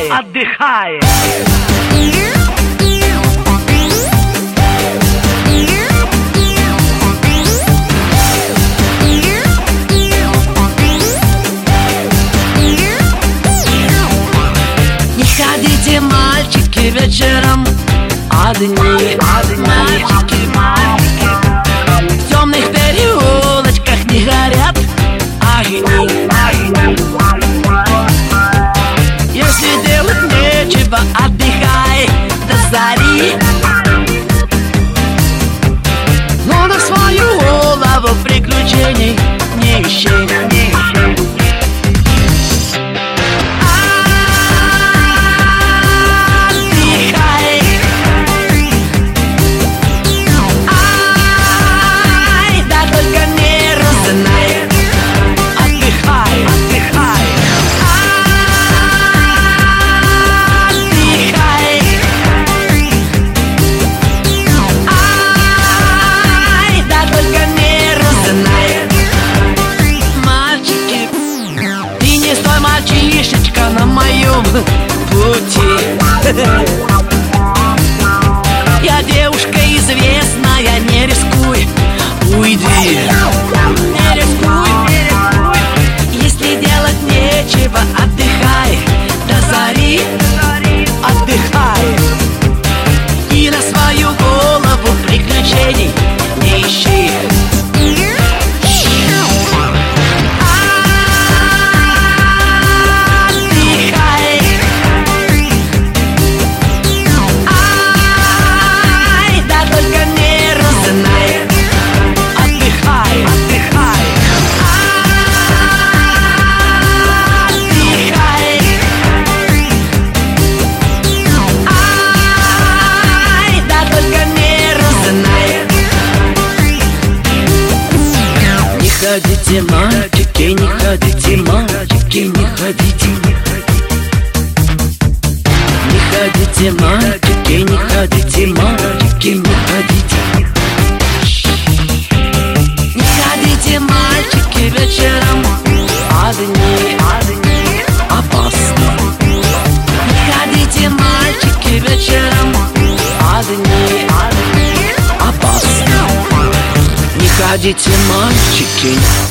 отдыхает. Не ходите, мальчики, вечером одни, мальчики, в темных переулочках не горят огни. Если делать нечего, отдыхай до зари, но на свою голову приключений не ищи. Мальчишечка на моем пути. Я девушка известная, не рискуй, уйди. Не рискуй, не рискуй. Если делать нечего, отдыхай до зари, отдыхай. И на свою голову приключений не ищи. Не ходите, мальчики, не ходите, мальчики, не ходите. Не ходите, мальчики, не ходите, мальчики, не ходите. Не ходите, мальчики, вечером одни, опасно. Не ходите, мальчики, вечером одни, опасно. Не ходите, мальчики.